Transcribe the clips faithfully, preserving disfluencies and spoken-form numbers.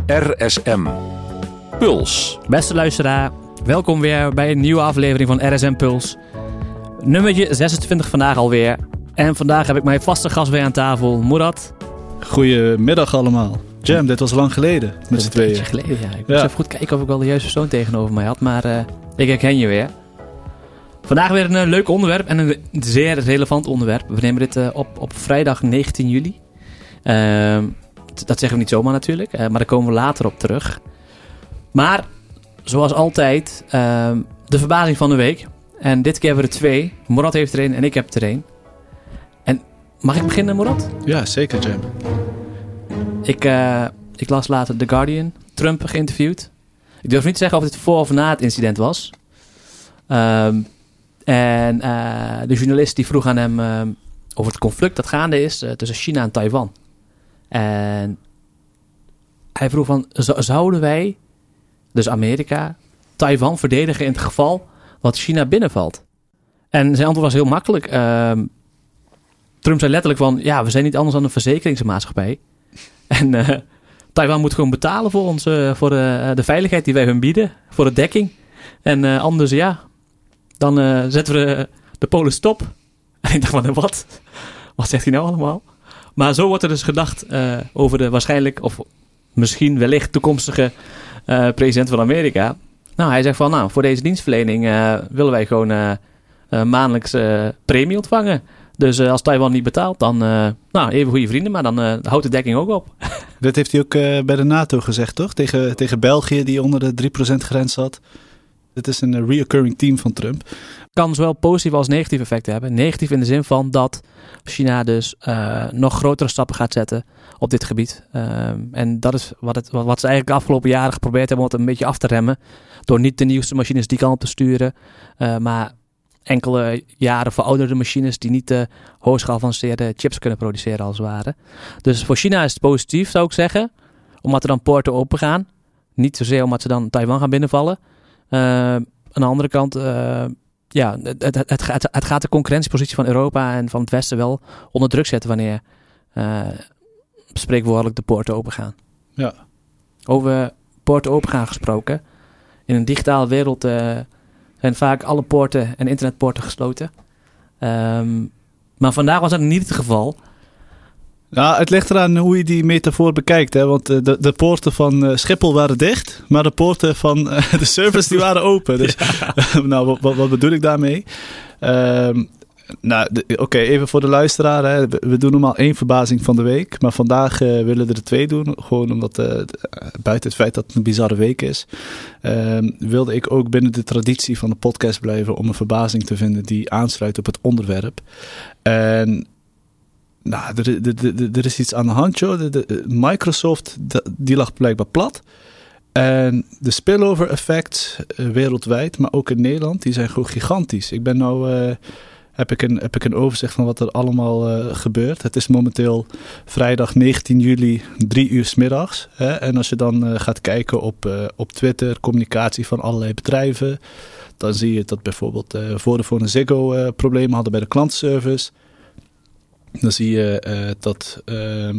R S M Puls. Beste luisteraar, welkom weer bij een nieuwe aflevering van R S M Puls. Nummertje zesentwintig vandaag alweer. En vandaag heb ik mijn vaste gast weer aan tafel, Murat. Goedemiddag allemaal. Jam, dit was lang geleden met z'n tweeën. Een beetje geleden, ja. Ik moest Ja. even goed kijken of ik wel de juiste persoon tegenover mij had. Maar uh, ik herken je weer. Vandaag weer een uh, leuk onderwerp en een zeer relevant onderwerp. We nemen dit uh, op op vrijdag negentien juli. Uh, t- dat zeggen we niet zomaar natuurlijk, uh, maar daar komen we later op terug. Maar, zoals altijd, uh, de verbazing van de week. En dit keer hebben we er twee. Murat heeft er een en ik heb er een. En mag ik beginnen, Murat? Ja, zeker Jam. Ik, uh, ik las later The Guardian, Trump geïnterviewd. Ik durf niet te zeggen of dit voor of na het incident was. Um, en uh, de journalist die vroeg aan hem uh, over het conflict dat gaande is uh, tussen China en Taiwan. En hij vroeg van, z- zouden wij, dus Amerika, Taiwan verdedigen in het geval dat China binnenvalt? En zijn antwoord was heel makkelijk. Uh, Trump zei letterlijk van, ja, we zijn niet anders dan een verzekeringsmaatschappij. En uh, Taiwan moet gewoon betalen voor ons, uh, voor de, de veiligheid die wij hun bieden, voor de dekking. En uh, anders, ja, dan uh, zetten we de Polen stop. En ik dacht van, wat? Wat zegt hij nou allemaal? Maar zo wordt er dus gedacht uh, over de waarschijnlijk, of misschien wellicht toekomstige uh, president van Amerika. Nou, hij zegt van, nou, voor deze dienstverlening uh, willen wij gewoon uh, uh, maandelijks uh, premie ontvangen. Dus uh, als Taiwan niet betaalt, dan uh, nou, even goede vrienden, maar dan uh, houdt de dekking ook op. Dit heeft hij ook uh, bij de NATO gezegd, toch? Tegen, tegen België, die onder de drie procent grens zat. Dit is een uh, reoccurring team van Trump. Kan zowel positieve als negatieve effecten hebben. Negatief in de zin van dat China dus uh, nog grotere stappen gaat zetten op dit gebied. Uh, en dat is wat, het, wat ze eigenlijk de afgelopen jaren geprobeerd hebben om het een beetje af te remmen. Door niet de nieuwste machines die kant op te sturen, uh, maar enkele jaren verouderde machines die niet de hoogst geavanceerde chips kunnen produceren als het ware. Dus voor China is het positief, zou ik zeggen. Omdat er dan poorten open gaan. Niet zozeer omdat ze dan Taiwan gaan binnenvallen. Uh, aan de andere kant, uh, ja, het, het, het, het, het gaat de concurrentiepositie van Europa en van het Westen wel onder druk zetten wanneer uh, spreekwoordelijk de poorten open gaan. Ja. Over poorten open gaan gesproken. In een digitale wereld uh, zijn vaak alle poorten en internetpoorten gesloten. Um, maar vandaag was dat niet het geval. Nou, het ligt eraan hoe je die metafoor bekijkt. Hè? Want de, de poorten van uh, Schiphol waren dicht, maar de poorten van uh, de servers die waren open. Dus, ja. nou, wat, wat bedoel ik daarmee? Um, nou, Oké, okay, even voor de luisteraar. Hè. We, we doen normaal één verbazing van de week. Maar vandaag uh, willen we er twee doen. Gewoon omdat, uh, buiten het feit dat het een bizarre week is, uh, wilde ik ook binnen de traditie van de podcast blijven om een verbazing te vinden die aansluit op het onderwerp. En nou, er, er, er, er is iets aan de hand, joh. De, de, Microsoft, de, die lag blijkbaar plat. En de spillover effects uh, wereldwijd, maar ook in Nederland, die zijn gewoon gigantisch. Ik ben nou, uh, heb, ik een, heb ik een overzicht van wat er allemaal uh, gebeurt. Het is momenteel vrijdag negentien juli, drie uur 's middags. Hè? En als je dan uh, gaat kijken op, uh, op Twitter, communicatie van allerlei bedrijven, dan zie je dat bijvoorbeeld uh, Vodafone en Ziggo uh, problemen hadden bij de klantenservice. Dan zie je uh, dat uh,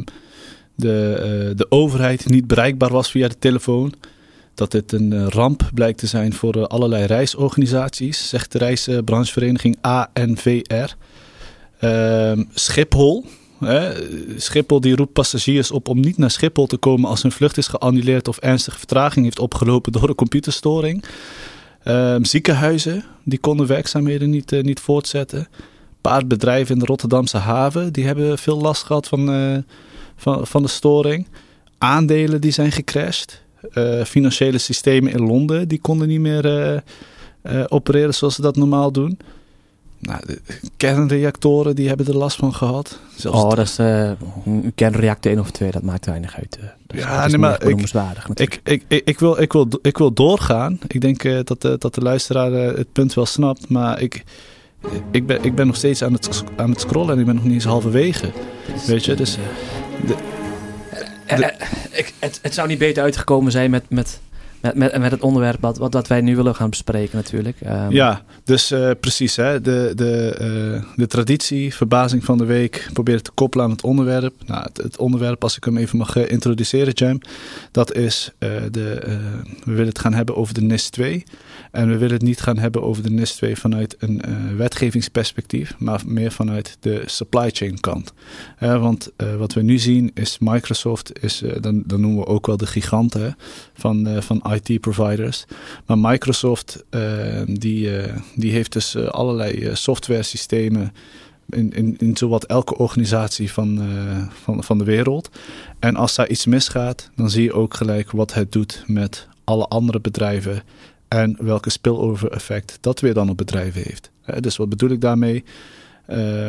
de, uh, de overheid niet bereikbaar was via de telefoon. Dat dit een uh, ramp blijkt te zijn voor uh, allerlei reisorganisaties, zegt de reisbranchevereniging A N V R. Uh, Schiphol. Hè? Schiphol die roept passagiers op om niet naar Schiphol te komen als hun vlucht is geannuleerd of ernstige vertraging heeft opgelopen door een computerstoring. Uh, ziekenhuizen die konden werkzaamheden niet, uh, niet voortzetten. Een paar bedrijven in de Rotterdamse haven die hebben veel last gehad van, uh, van, van de storing. Aandelen die zijn gecrashed. Uh, financiële systemen in Londen die konden niet meer uh, uh, opereren zoals ze dat normaal doen. Nou, de kernreactoren die hebben er last van gehad. Zelfs oh, dat is uh, een kernreactor één of twee, dat maakt weinig uit. Uh, dat ja, is nee, maar ik, ik, ik, ik, ik, wil, ik, wil, ik wil doorgaan. Ik denk uh, dat, de, dat de luisteraar uh, het punt wel snapt, maar ik, ik, ben, ik ben nog steeds aan het, aan het scrollen en ik ben nog niet eens halverwege. Weet je, dus... De, de, uh, uh, ik, het, het zou niet beter uitgekomen zijn met... met Met, met, met het onderwerp wat, wat, wat wij nu willen gaan bespreken natuurlijk. Um, ja, dus uh, precies. Hè, de, de, uh, de traditie, verbazing van de week, proberen te koppelen aan het onderwerp. Nou, het, het onderwerp, als ik hem even mag uh, introduceren, Jam, dat is, uh, de, uh, we willen het gaan hebben over de N I S twee. En we willen het niet gaan hebben over de N I S twee vanuit een uh, wetgevingsperspectief, maar meer vanuit de supply chain kant. Uh, want uh, wat we nu zien is Microsoft, is, uh, dan, dan noemen we ook wel de giganten van, uh, van I T-providers. Maar Microsoft uh, die, uh, die heeft dus uh, allerlei uh, software systemen in, in, in zowat elke organisatie van, uh, van, van de wereld. En als daar iets misgaat, dan zie je ook gelijk wat het doet met alle andere bedrijven en welke spillover effect dat weer dan op bedrijven heeft. Uh, dus wat bedoel ik daarmee? Uh,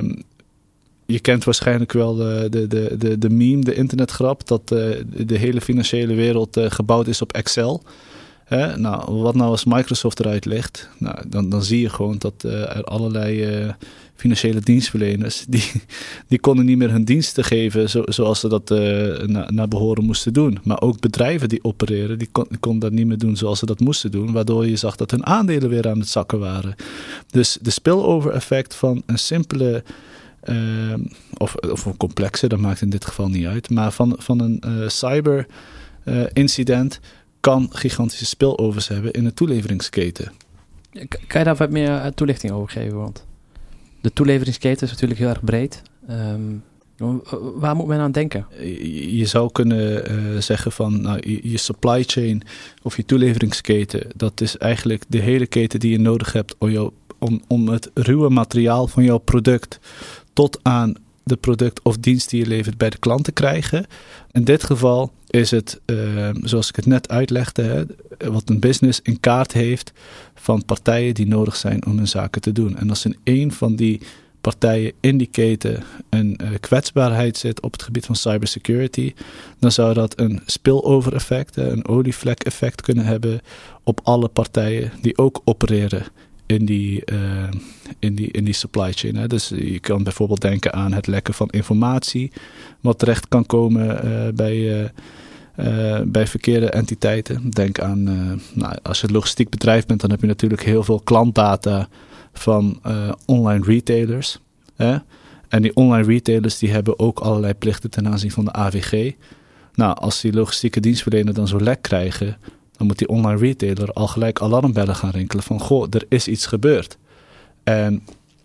Je kent waarschijnlijk wel de, de, de, de, de meme, de internetgrap, dat uh, de hele financiële wereld uh, gebouwd is op Excel. Hè? Nou, wat nou als Microsoft eruit ligt? Nou, dan, dan zie je gewoon dat uh, er allerlei uh, financiële dienstverleners, die, die konden niet meer hun diensten geven zo, zoals ze dat uh, na, naar behoren moesten doen. Maar ook bedrijven die opereren, die, kon, die konden dat niet meer doen zoals ze dat moesten doen, waardoor je zag dat hun aandelen weer aan het zakken waren. Dus de spillover effect van een simpele Uh, of, of een complexe, dat maakt in dit geval niet uit. Maar van, van een uh, cyber uh, incident kan gigantische spillovers hebben in de toeleveringsketen. Kan je daar wat meer toelichting over geven? Want de toeleveringsketen is natuurlijk heel erg breed. Um, waar moet men aan denken? Je, je zou kunnen uh, zeggen van nou, je, je supply chain of je toeleveringsketen, dat is eigenlijk de hele keten die je nodig hebt om, jou, om, om het ruwe materiaal van jouw product tot aan de product of dienst die je levert bij de klant te krijgen. In dit geval is het, uh, zoals ik het net uitlegde, hè, wat een business in kaart heeft van partijen die nodig zijn om hun zaken te doen. En als in één van die partijen in die keten een uh, kwetsbaarheid zit op het gebied van cybersecurity, dan zou dat een spillover effect, een olievlek effect kunnen hebben op alle partijen die ook opereren in die, uh, in die, in die supply chain. Hè. Dus je kan bijvoorbeeld denken aan het lekken van informatie, wat terecht kan komen uh, bij, uh, uh, bij verkeerde entiteiten. Denk aan, uh, nou, als je een logistiek bedrijf bent, dan heb je natuurlijk heel veel klantdata van uh, online retailers. Hè. En die online retailers die hebben ook allerlei plichten ten aanzien van de A V G. Nou, als die logistieke dienstverlener dan zo'n lek krijgen, dan moet die online retailer al gelijk alarmbellen gaan rinkelen van goh, er is iets gebeurd. En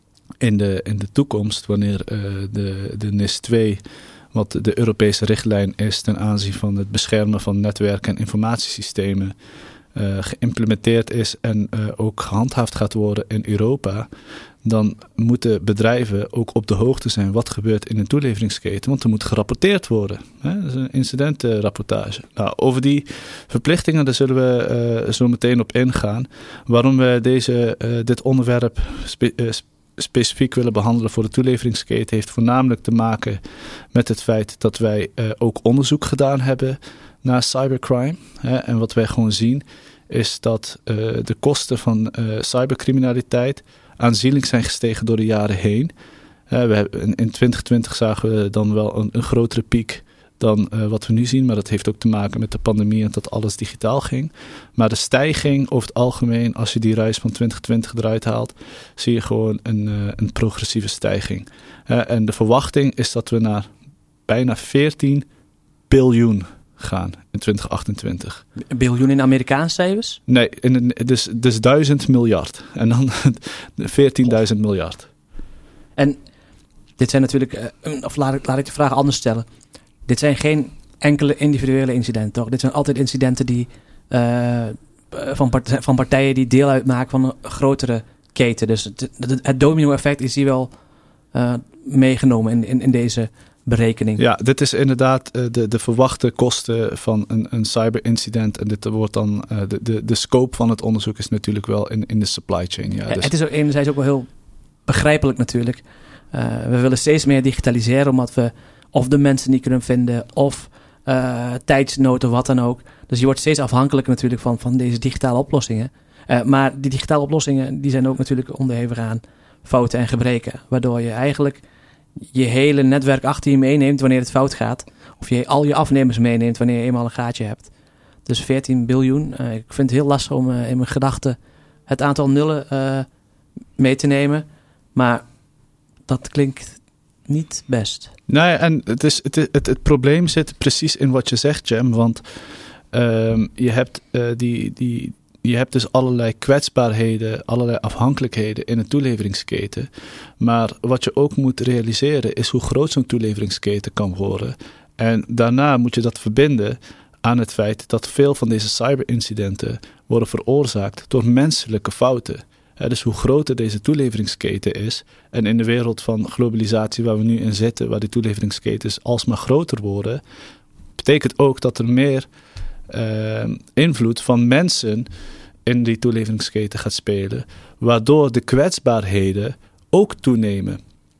in de, in de toekomst, wanneer uh, de, de N I S twee, wat de Europese richtlijn is ten aanzien van het beschermen van netwerken en informatiesystemen, uh, geïmplementeerd is en uh, ook gehandhaafd gaat worden in Europa, dan moeten bedrijven ook op de hoogte zijn wat gebeurt in een toeleveringsketen. Want er moet gerapporteerd worden. Hè? Dat is een incidentenrapportage. Nou, over die verplichtingen daar zullen we uh, zo meteen op ingaan. Waarom we deze, uh, dit onderwerp spe- uh, specifiek willen behandelen voor de toeleveringsketen heeft voornamelijk te maken met het feit dat wij uh, ook onderzoek gedaan hebben naar cybercrime. Hè? En wat wij gewoon zien is dat uh, de kosten van uh, cybercriminaliteit aanzienlijk zijn gestegen door de jaren heen. Uh, we hebben, in twintig twintig zagen we dan wel een, een grotere piek dan uh, wat we nu zien. Maar dat heeft ook te maken met de pandemie en dat alles digitaal ging. Maar de stijging over het algemeen, als je die reis van twintig twintig eruit haalt, zie je gewoon een, uh, een progressieve stijging. Uh, en de verwachting is dat we naar bijna veertien biljoen gaan in twintig achtentwintig. Een biljoen in Amerikaanse cijfers? Nee, in, dus, dus duizend miljard. En dan veertienduizend miljard. En dit zijn natuurlijk, uh, of laat ik, laat ik de vraag anders stellen. Dit zijn geen enkele individuele incidenten, toch? Dit zijn altijd incidenten die uh, van, part- van partijen die deel uitmaken van een grotere keten. Dus het, het, het domino-effect is hier wel uh, meegenomen in, in, in deze berekening. Ja, dit is inderdaad uh, de, de verwachte kosten van een, een cyberincident. En dit wordt dan uh, de, de, de scope van het onderzoek is natuurlijk wel in, in de supply chain. Ja, dus het is ook enerzijds ook wel heel begrijpelijk natuurlijk. Uh, we willen steeds meer digitaliseren, omdat we of de mensen niet kunnen vinden, of uh, tijdsnood of wat dan ook. Dus je wordt steeds afhankelijker natuurlijk van, van deze digitale oplossingen. Uh, maar die digitale oplossingen die zijn ook natuurlijk onderhevig aan fouten en gebreken. Waardoor je eigenlijk je hele netwerk achter je meeneemt wanneer het fout gaat. Of je al je afnemers meeneemt wanneer je eenmaal een gaatje hebt. Dus veertien biljoen. Uh, ik vind het heel lastig om uh, in mijn gedachten het aantal nullen uh, mee te nemen. Maar dat klinkt niet best. Nee, en het, is, het, het, het probleem zit precies in wat je zegt, Jem. Want um, je, hebt, uh, die, die, je hebt dus allerlei kwetsbaarheden, allerlei afhankelijkheden in een toeleveringsketen. Maar wat je ook moet realiseren is hoe groot zo'n toeleveringsketen kan worden. En daarna moet je dat verbinden aan het feit dat veel van deze cyberincidenten worden veroorzaakt door menselijke fouten. He, dus hoe groter deze toeleveringsketen is, en in de wereld van globalisatie waar we nu in zitten, waar die toeleveringsketens alsmaar groter worden, betekent ook dat er meer uh, invloed van mensen in die toeleveringsketen gaat spelen, waardoor de kwetsbaarheden ook toenemen.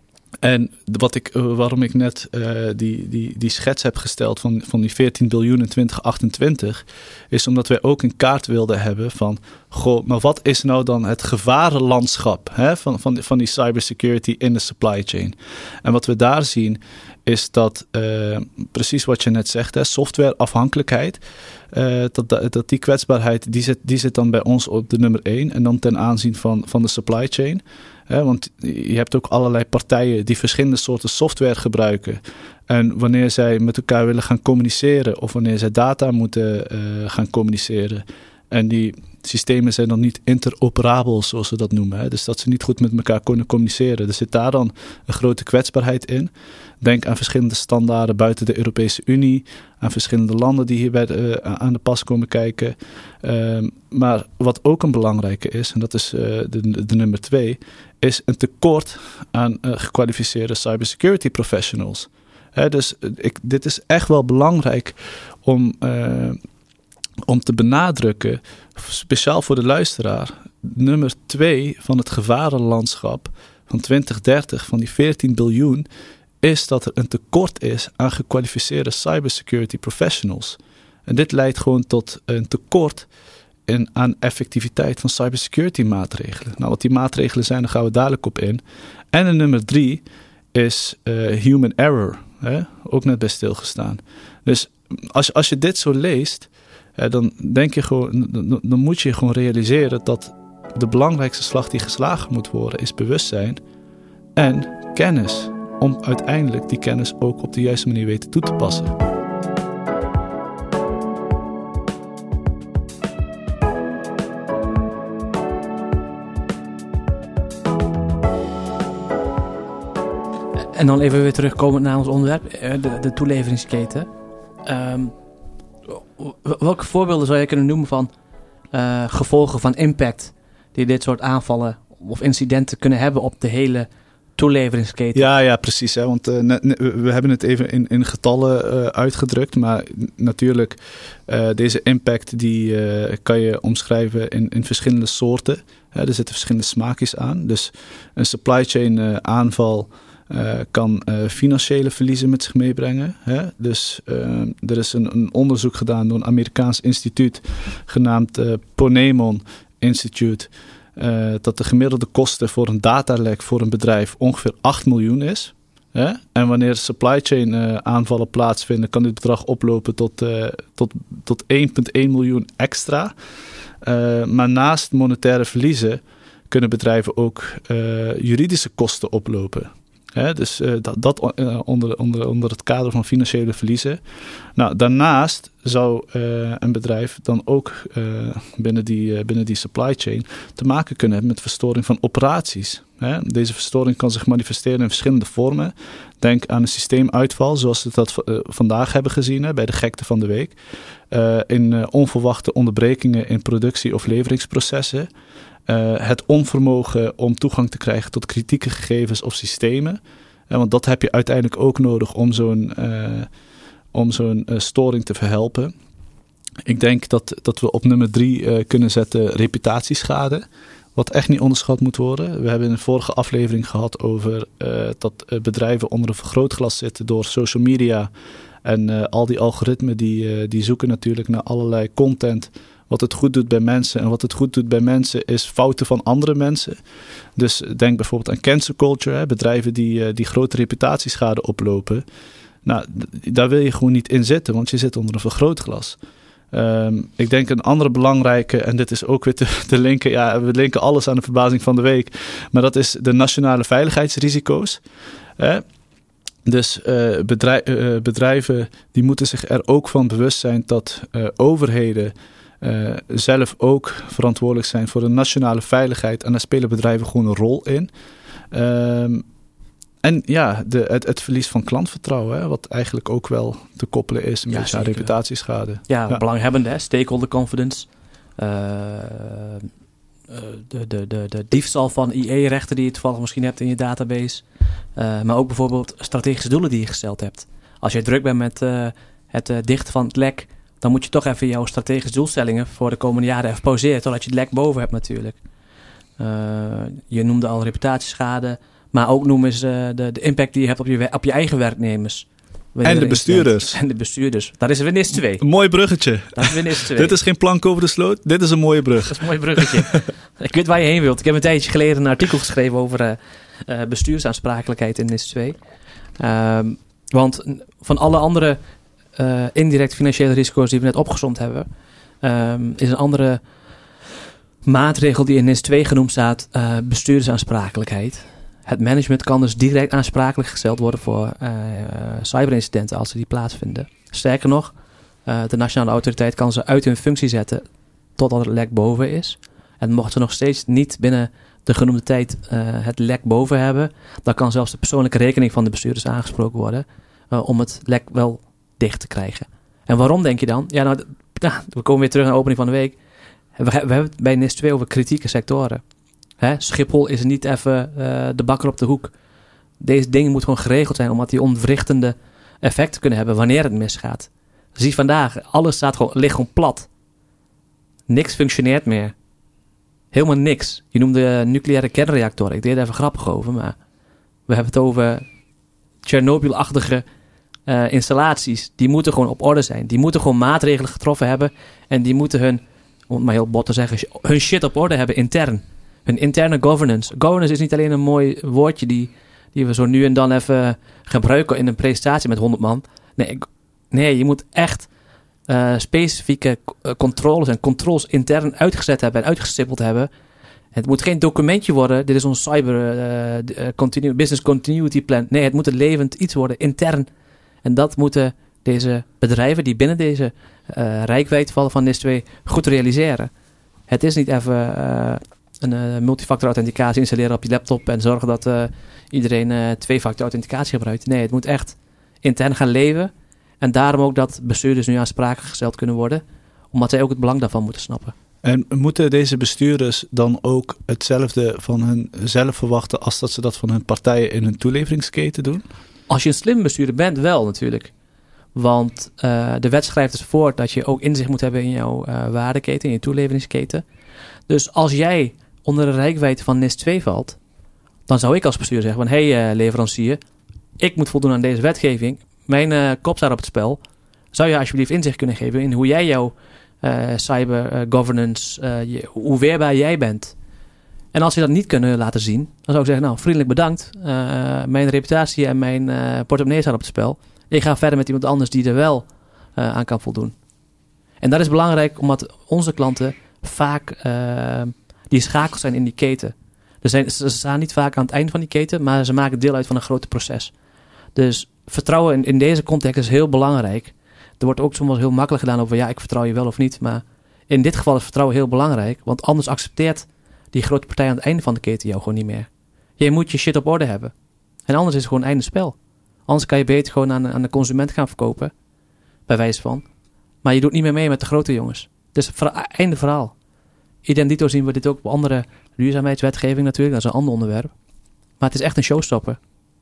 En wat ik, waarom ik net uh, die, die, die schets heb gesteld van, van die veertien biljoen in twintig achtentwintig... is omdat wij ook een kaart wilden hebben van... goh, maar wat is nou dan het gevarenlandschap hè, van, van, van die cybersecurity in de supply chain? En wat we daar zien is dat, uh, precies wat je net zegt, hè, softwareafhankelijkheid... Uh, dat, dat die kwetsbaarheid, die zit, die zit dan bij ons op de nummer één... en dan ten aanzien van, van de supply chain... He, want je hebt ook allerlei partijen die verschillende soorten software gebruiken. En wanneer zij met elkaar willen gaan communiceren of wanneer zij data moeten uh, gaan communiceren. En die systemen zijn dan niet interoperabel, zoals ze dat noemen. Hè. Dus dat ze niet goed met elkaar kunnen communiceren. Er zit daar dan een grote kwetsbaarheid in. Denk aan verschillende standaarden buiten de Europese Unie. Aan verschillende landen die hierbij uh, aan de pas komen kijken. Uh, maar wat ook een belangrijke is, en dat is uh, de, de nummer twee... is een tekort aan uh, gekwalificeerde cybersecurity professionals. He, dus ik, dit is echt wel belangrijk om, uh, om te benadrukken, speciaal voor de luisteraar. Nummer twee van het gevarenlandschap van twintig dertig, van die veertien biljoen... is dat er een tekort is aan gekwalificeerde cybersecurity professionals. En dit leidt gewoon tot een tekort in, aan effectiviteit van cybersecurity maatregelen. Nou, wat die maatregelen zijn, daar gaan we dadelijk op in. En de nummer drie is uh, human error. Hè? Ook net bij stilgestaan. Dus als, als je dit zo leest, hè, dan denk je gewoon, dan, dan moet je gewoon realiseren dat de belangrijkste slag die geslagen moet worden is bewustzijn en kennis. Om uiteindelijk die kennis ook op de juiste manier weten toe te passen. En dan even weer terugkomen naar ons onderwerp, de, de toeleveringsketen. Um, welke voorbeelden zou je kunnen noemen van uh, gevolgen van impact die dit soort aanvallen of incidenten kunnen hebben op de hele toeleveringsketen? Ja, ja, precies. Hè? Want uh, ne, ne, we hebben het even in, in getallen uh, uitgedrukt, maar natuurlijk uh, deze impact die uh, kan je omschrijven in, in verschillende soorten. Hè? Er zitten verschillende smaakjes aan. Dus een supply chain uh, aanval Uh, kan uh, financiële verliezen met zich meebrengen. Hè? Dus uh, er is een, een onderzoek gedaan door een Amerikaans instituut genaamd uh, Ponemon Institute. Uh, dat de gemiddelde kosten voor een datalek voor een bedrijf ongeveer acht miljoen is. Hè? En wanneer supply chain uh, aanvallen plaatsvinden, kan dit bedrag oplopen tot, uh, tot, tot één komma één miljoen extra. Uh, maar naast monetaire verliezen kunnen bedrijven ook uh, juridische kosten oplopen. He, dus uh, dat, dat uh, onder, onder, onder het kader van financiële verliezen. Nou, daarnaast zou uh, een bedrijf dan ook uh, binnen, die, uh, binnen die supply chain te maken kunnen hebben met verstoring van operaties. He, deze verstoring kan zich manifesteren in verschillende vormen. Denk aan een systeemuitval, zoals we dat uh, vandaag hebben gezien hè, bij de gekte van de week. Uh, in uh, onverwachte onderbrekingen in productie- of leveringsprocessen. Uh, het onvermogen om toegang te krijgen tot kritieke gegevens of systemen. Uh, want dat heb je uiteindelijk ook nodig om zo'n, uh, om zo'n uh, storing te verhelpen. Ik denk dat, dat we op nummer drie uh, kunnen zetten reputatieschade. Wat echt niet onderschat moet worden. We hebben in de vorige aflevering gehad over uh, dat uh, bedrijven onder een vergrootglas zitten door social media. En uh, al die algoritmen die, uh, die zoeken natuurlijk naar allerlei content. Wat het goed doet bij mensen. En wat het goed doet bij mensen is fouten van andere mensen. Dus denk bijvoorbeeld aan cancel culture. Hè, bedrijven die, die grote reputatieschade oplopen. Nou, daar wil je gewoon niet in zitten. Want je zit onder een vergrootglas. Um, ik denk een andere belangrijke, en dit is ook weer te, te linken, ja, we linken alles aan de verbazing van de week, maar dat is de nationale veiligheidsrisico's. Eh? Dus uh, bedrijf, uh, bedrijven die moeten zich er ook van bewust zijn dat uh, overheden uh, zelf ook verantwoordelijk zijn voor de nationale veiligheid. En daar spelen bedrijven gewoon een rol in. Um, en ja, de, het, het verlies van klantvertrouwen, hè, wat eigenlijk ook wel te koppelen is een ja, beetje aan reputatieschade. Ja, ja. belanghebbende, stakeholder confidence. Uh, de, de, de, de diefstal van I E-rechten die je toevallig misschien hebt in je database. Uh, maar ook bijvoorbeeld strategische doelen die je gesteld hebt. Als je druk bent met uh, het uh, dichten van het lek, dan moet je toch even jouw strategische doelstellingen voor de komende jaren even pauzeren, totdat je het lek boven hebt natuurlijk. Uh, je noemde al reputatieschade, maar ook noem eens uh, de, de impact die je hebt op je, op je eigen werknemers. En de bestuurders. En de bestuurders. Dat is er weer N I S twee. Een mooi bruggetje. Dat is weer N I S twee. Dit is geen plank over de sloot. Dit is een mooie brug. Dat is een mooi bruggetje. Ik weet waar je heen wilt. Ik heb een tijdje geleden een artikel geschreven over uh, uh, bestuursaansprakelijkheid in N I S twee. Uh, want van alle andere uh, indirect financiële risico's die we net opgesomd hebben, uh, is een andere maatregel die in N I S twee genoemd staat, uh, bestuurdersaansprakelijkheid. Het management kan dus direct aansprakelijk gesteld worden voor uh, cyberincidenten als ze die plaatsvinden. Sterker nog, uh, de nationale autoriteit kan ze uit hun functie zetten totdat het lek boven is. En mochten ze nog steeds niet binnen de genoemde tijd uh, het lek boven hebben, dan kan zelfs de persoonlijke rekening van de bestuurders aangesproken worden uh, om het lek wel dicht te krijgen. En waarom denk je dan? Ja, nou, nou we komen weer terug naar de opening van de week. We, we hebben het bij N I S twee over kritieke sectoren. Hè? Schiphol is niet even uh, de bakker op de hoek. Deze dingen moeten gewoon geregeld zijn, omdat die ontwrichtende effecten kunnen hebben wanneer het misgaat. Zie vandaag, alles staat gewoon, ligt gewoon plat. Niks functioneert meer. Helemaal niks. Je noemde nucleaire kernreactoren. Ik deed er even grappig over, maar we hebben het over Tsjernobyl-achtige uh, installaties. Die moeten gewoon op orde zijn. Die moeten gewoon maatregelen getroffen hebben. En die moeten hun, om het maar heel bot te zeggen, hun shit op orde hebben intern. Hun interne governance. Governance is niet alleen een mooi woordje die, die we zo nu en dan even gebruiken in een presentatie met honderd man. Nee, nee je moet echt uh, specifieke uh, controles en controls intern uitgezet hebben en uitgestippeld hebben. Het moet geen documentje worden. Dit is ons cyber uh, continu, business continuity plan. Nee, het moet een levend iets worden intern. En dat moeten deze bedrijven die binnen deze uh, reikwijd vallen van N I S twee goed realiseren. Het is niet even Uh, een uh, multifactor authenticatie installeren op je laptop en zorgen dat uh, iedereen uh, twee-factor authenticatie gebruikt. Nee, het moet echt intern gaan leven. En daarom ook dat bestuurders nu aansprakelijk gesteld kunnen worden, omdat zij ook het belang daarvan moeten snappen. En moeten deze bestuurders dan ook hetzelfde van hun zelf verwachten als dat ze dat van hun partijen in hun toeleveringsketen doen? Als je een slim bestuurder bent, wel natuurlijk. Want uh, de wet schrijft dus voor dat je ook inzicht moet hebben in jouw uh, waardeketen, in je toeleveringsketen. Dus als jij onder de reikwijdte van N I S twee valt, dan zou ik als bestuurder zeggen van, hé hey, uh, leverancier, ik moet voldoen aan deze wetgeving. Mijn uh, kop staat op het spel. Zou je alsjeblieft inzicht kunnen geven in hoe jij jouw uh, cyber uh, governance, uh, je, hoe weerbaar jij bent. En als je dat niet kunnen laten zien, dan zou ik zeggen, nou, vriendelijk bedankt. Uh, mijn reputatie en mijn uh, portemonnee staat op het spel. Ik ga verder met iemand anders die er wel uh, aan kan voldoen. En dat is belangrijk, omdat onze klanten vaak Uh, die schakels zijn in die keten. Er zijn, ze staan niet vaak aan het eind van die keten, maar ze maken deel uit van een groot proces. Dus vertrouwen in, in deze context is heel belangrijk. Er wordt ook soms heel makkelijk gedaan over, ja, ik vertrouw je wel of niet. Maar in dit geval is vertrouwen heel belangrijk, want anders accepteert die grote partij aan het einde van de keten jou gewoon niet meer. Je moet je shit op orde hebben. En anders is het gewoon einde spel. Anders kan je beter gewoon aan, aan de consument gaan verkopen, bij wijze van. Maar je doet niet meer mee met de grote jongens. Dus einde verhaal. Idem zien we dit ook op andere duurzaamheidswetgeving natuurlijk. Dat is een ander onderwerp. Maar het is echt een showstopper.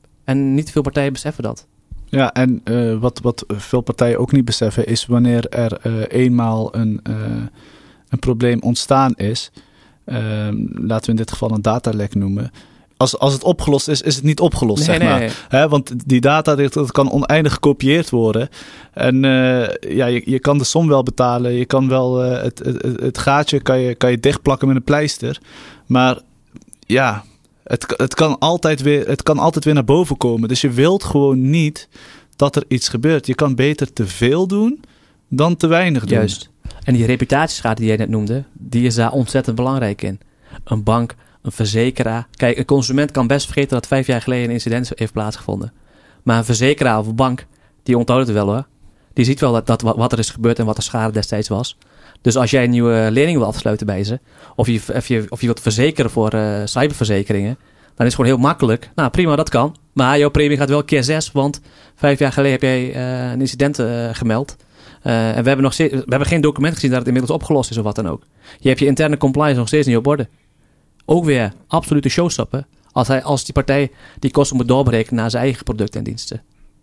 En niet veel partijen beseffen dat. Ja, en uh, wat, wat veel partijen ook niet beseffen is wanneer er uh, eenmaal een, uh, een probleem ontstaan is. Uh, laten we in dit geval een datalek noemen. Als, als het opgelost is, is het niet opgelost, nee, zeg maar. Nee. Hè, want die data, dat kan oneindig gekopieerd worden. En uh, ja, je, je kan de som wel betalen. Je kan wel uh, het, het, het gaatje kan je, kan je dichtplakken met een pleister. Maar ja, het, het, kan altijd weer, het kan altijd weer naar boven komen. Dus je wilt gewoon niet dat er iets gebeurt. Je kan beter te veel doen dan te weinig doen. Juist. En die reputatieschade die jij net noemde, die is daar ontzettend belangrijk in. Een bank, een verzekeraar. Kijk, een consument kan best vergeten dat vijf jaar geleden een incident heeft plaatsgevonden. Maar een verzekeraar of een bank, die onthoudt het wel hoor. Die ziet wel dat, dat wat er is gebeurd en wat de schade destijds was. Dus als jij een nieuwe lening wil afsluiten bij ze, of je, of je, of je wilt verzekeren voor uh, cyberverzekeringen, dan is het gewoon heel makkelijk. Nou, prima, dat kan. Maar jouw premie gaat wel keer zes, want vijf jaar geleden heb jij uh, een incident uh, gemeld. Uh, en we hebben, nog steeds, we hebben geen document gezien dat het inmiddels opgelost is of wat dan ook. Je hebt je interne compliance nog steeds niet op orde. Ook weer absolute showstopper als, hij, als die partij die kosten moet doorberekenen naar zijn eigen producten en diensten.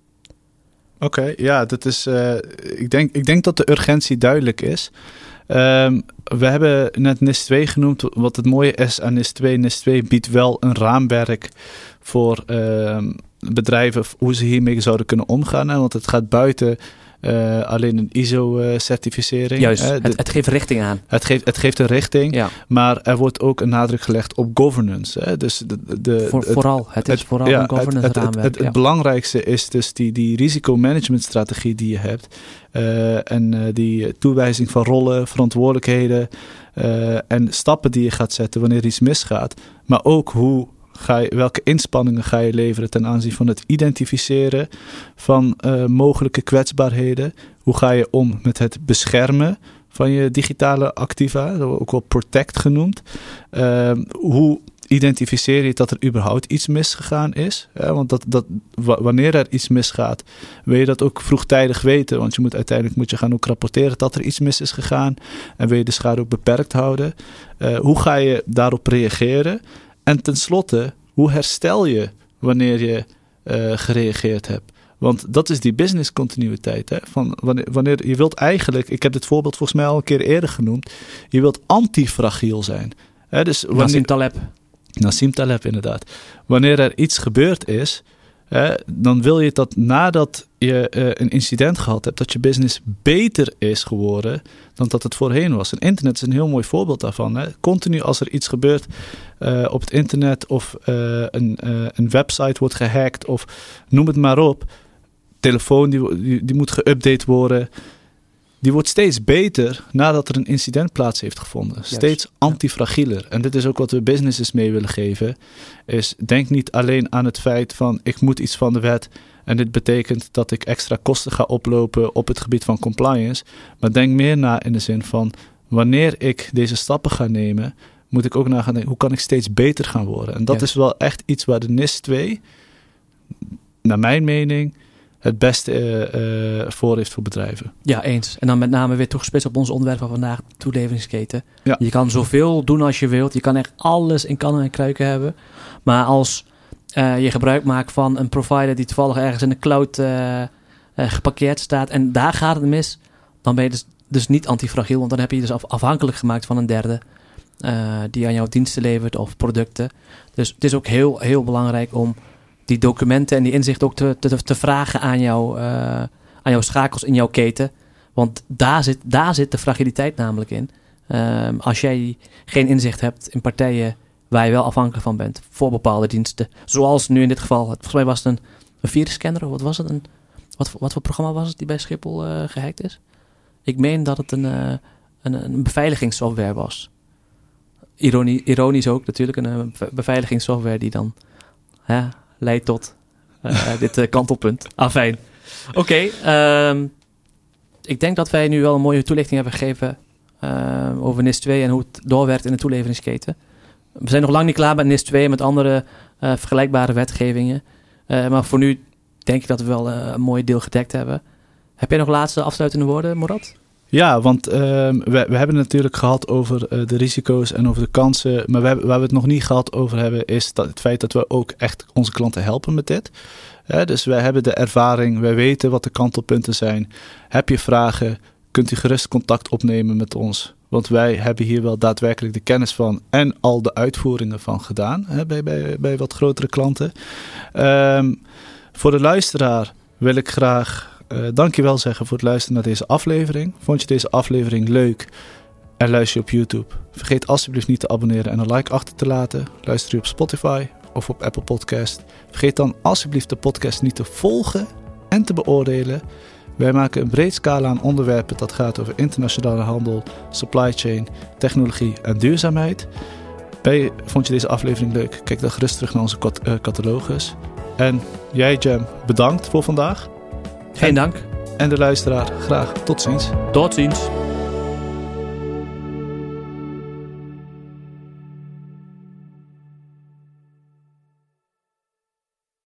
Oké, okay, ja, dat is. Uh, ik, denk, ik denk dat de urgentie duidelijk is. Um, we hebben net N I S twee genoemd. Wat het mooie is aan N I S twee. N I S twee biedt wel een raamwerk voor uh, bedrijven hoe ze hiermee zouden kunnen omgaan. Hè? Want het gaat buiten uh, alleen een I S O-certificering. Juist, uh, het, het geeft richting aan. Het geeft, het geeft een richting, ja. Maar er wordt ook een nadruk gelegd op governance. Hè? Dus de, de, voor, het, vooral, het is het, vooral ja, een governance het, het, raamwerk. Het, het, ja. het belangrijkste is dus die, die risicomanagementstrategie die je hebt. Uh, en uh, die toewijzing van rollen, verantwoordelijkheden uh, en stappen die je gaat zetten wanneer iets misgaat. Maar ook hoe ga je, welke inspanningen ga je leveren ten aanzien van het identificeren van uh, mogelijke kwetsbaarheden. Hoe ga je om met het beschermen van je digitale activa, ook wel protect genoemd. Uh, hoe identificeer je dat er überhaupt iets misgegaan is? Ja, want dat, dat, w- wanneer er iets misgaat, wil je dat ook vroegtijdig weten. Want je moet uiteindelijk moet je gaan ook rapporteren dat er iets mis is gegaan. En wil je de schade ook beperkt houden. Uh, hoe ga je daarop reageren? En tenslotte, hoe herstel je wanneer je uh, gereageerd hebt? Want dat is die business continuïteit. Hè? Van wanneer, wanneer je wilt eigenlijk, ik heb dit voorbeeld volgens mij al een keer eerder genoemd. Je wilt antifragiel zijn. Hè? Dus wanneer, Nassim Taleb. Nassim Taleb, inderdaad. Wanneer er iets gebeurd is, hè, dan wil je dat nadat je uh, een incident gehad hebt, dat je business beter is geworden dan dat het voorheen was. En internet is een heel mooi voorbeeld daarvan. Hè. Continu als er iets gebeurt uh, op het internet of uh, een, uh, een website wordt gehackt of noem het maar op. Telefoon die, die, die moet geüpdate worden. Die wordt steeds beter nadat er een incident plaats heeft gevonden. Juist. Steeds antifragieler. En dit is ook wat we businesses mee willen geven. Is denk niet alleen aan het feit van ik moet iets van de wet. En dit betekent dat ik extra kosten ga oplopen op het gebied van compliance. Maar denk meer na in de zin van wanneer ik deze stappen ga nemen, moet ik ook na gaan denken hoe kan ik steeds beter gaan worden. En dat Juist. Is wel echt iets waar de N I S twee, naar mijn mening, het beste uh, uh, voor heeft voor bedrijven. Ja, eens. En dan met name weer toegespitst op ons onderwerp van vandaag, de toeleveringsketen. Ja. Je kan zoveel doen als je wilt. Je kan echt alles in kannen en kruiken hebben. Maar als uh, je gebruik maakt van een provider die toevallig ergens in de cloud uh, uh, geparkeerd staat en daar gaat het mis, dan ben je dus, dus niet antifragiel, want dan heb je je dus af, afhankelijk gemaakt van een derde uh, die aan jouw diensten levert of producten. Dus het is ook heel, heel belangrijk om die documenten en die inzicht ook te, te, te vragen aan, jou, uh, aan jouw schakels in jouw keten. Want daar zit, daar zit de fragiliteit namelijk in. Uh, als jij geen inzicht hebt in partijen waar je wel afhankelijk van bent voor bepaalde diensten. Zoals nu in dit geval, volgens mij was het een, een virusscanner of wat was het? Een, wat, wat voor programma was het die bij Schiphol uh, gehackt is? Ik meen dat het een, uh, een, een beveiligingssoftware was. Ironie, ironisch ook natuurlijk, een uh, beveiligingssoftware die dan ja, leidt tot uh, dit uh, kantelpunt. Ah, fijn. Oké, okay, um, ik denk dat wij nu wel een mooie toelichting hebben gegeven uh, over N I S twee en hoe het doorwerkt in de toeleveringsketen. We zijn nog lang niet klaar met N I S twee en met andere uh, vergelijkbare wetgevingen. Uh, maar voor nu denk ik dat we wel uh, een mooi deel gedekt hebben. Heb jij nog laatste afsluitende woorden, Morad? Ja, want uh, we, we hebben het natuurlijk gehad over uh, de risico's en over de kansen. Maar we hebben, waar we het nog niet gehad over hebben, is dat het feit dat we ook echt onze klanten helpen met dit. Uh, dus wij hebben de ervaring, wij weten wat de kantelpunten zijn. Heb je vragen, kunt u gerust contact opnemen met ons. Want wij hebben hier wel daadwerkelijk de kennis van en al de uitvoeringen van gedaan hè, bij, bij, bij wat grotere klanten. Um, voor de luisteraar wil ik graag Uh, dankjewel zeggen voor het luisteren naar deze aflevering. Vond je deze aflevering leuk en luister je op YouTube? Vergeet alsjeblieft niet te abonneren en een like achter te laten. Luister je op Spotify of op Apple Podcast. Vergeet dan alsjeblieft de podcast niet te volgen en te beoordelen. Wij maken een breed scala aan onderwerpen dat gaat over internationale handel, supply chain, technologie en duurzaamheid. Bij, vond je deze aflevering leuk? Kijk dan gerust terug naar onze cat- uh, catalogus. En jij, Jem, bedankt voor vandaag. Geen en, dank. En de luisteraar, graag tot ziens. Tot ziens.